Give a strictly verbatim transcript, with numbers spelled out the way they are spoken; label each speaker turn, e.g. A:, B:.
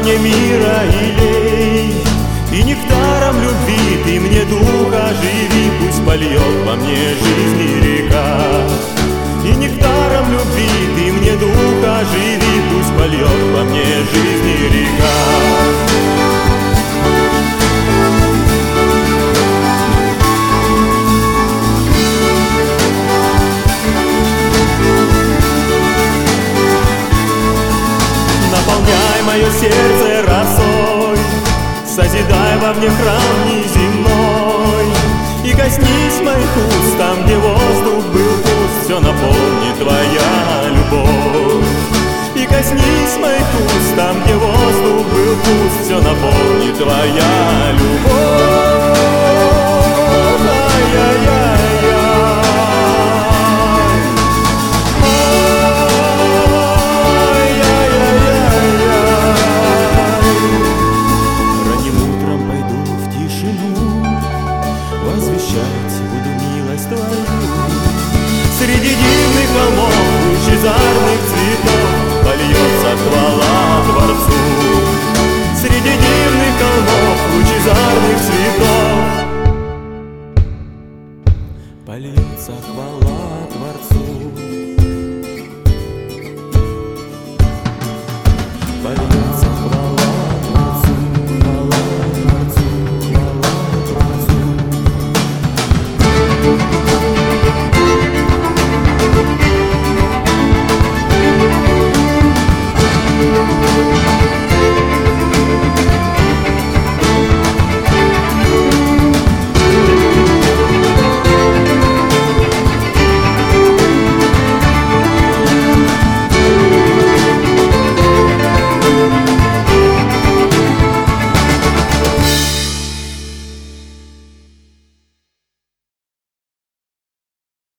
A: мне мира и лей, и нектаром любви ты мне дух оживи. Пусть польет во мне жизни река, и нектаром любви ты мне дух оживи. Пусть польет во мне жизни река. Наполняй мое сердце росой, созидай во мне храм неземной, и коснись моих уст там, где воздух был пуст. Все наполнит твоя любовь. И коснись моих уст там, где воздух был пуст. Все наполнит твоя